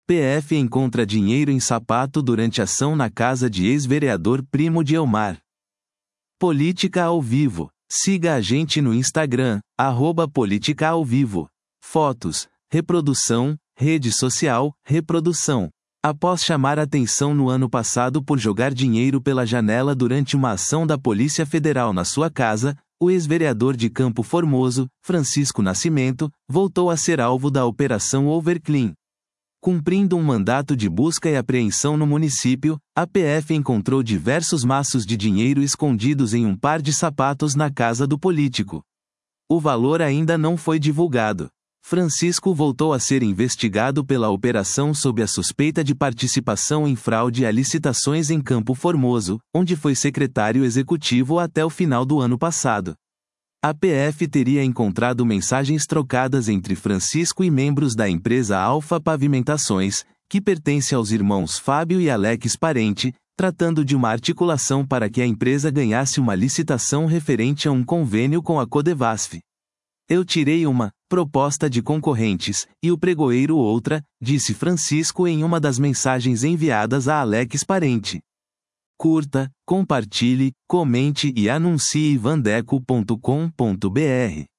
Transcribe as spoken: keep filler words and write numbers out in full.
P F encontra dinheiro em sapato durante ação na casa de ex-vereador primo de Elmar. Política ao vivo. Siga a gente no Instagram, arroba Política ao Vivo. Fotos, reprodução, rede social, reprodução. Após chamar atenção no ano passado por jogar dinheiro pela janela durante uma ação da Polícia Federal na sua casa, o ex-vereador de Campo Formoso, Francisco Nascimento, voltou a ser alvo da Operação Overclean. Cumprindo um mandato de busca e apreensão no município, a P F encontrou diversos maços de dinheiro escondidos em um par de sapatos na casa do político. O valor ainda não foi divulgado. Francisco voltou a ser investigado pela operação sob a suspeita de participação em fraude a licitações em Campo Formoso, onde foi secretário executivo até o final do ano passado. A P F teria encontrado mensagens trocadas entre Francisco e membros da empresa Alfa Pavimentações, que pertence aos irmãos Fábio e Alex Parente, tratando de uma articulação para que a empresa ganhasse uma licitação referente a um convênio com a Codevasf. Eu tirei uma proposta de concorrentes, e o pregoeiro outra, disse Francisco em uma das mensagens enviadas a Alex Parente. Curta, compartilhe, comente e anuncie vandeco ponto com ponto br.